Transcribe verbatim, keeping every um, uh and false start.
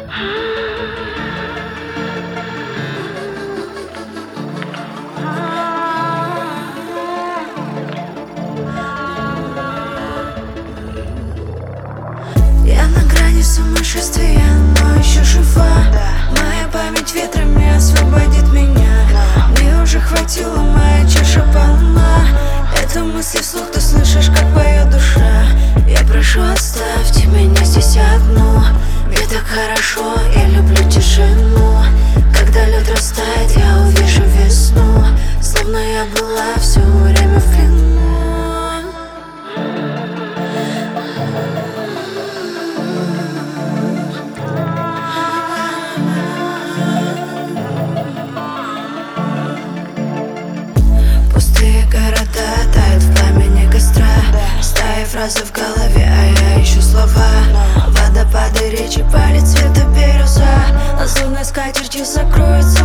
Я на грани сумасшествия, но еще жива. Моя память ветрами освободит меня. Мне уже хватило, моя чаша полна. Это мысли вслух, ты слышишь, как поет душа. Я прошу, оставьте меня здесь одну. Мне так хорошо, я люблю тишину. Когда лед растает, я увижу весну. Словно я была все время в плену. Пустые города тают в пламени костра. Стаи фразы в голове, а я ищу слова. Водопады речи, палец цвета бирюза. Лазурной скатертью закроется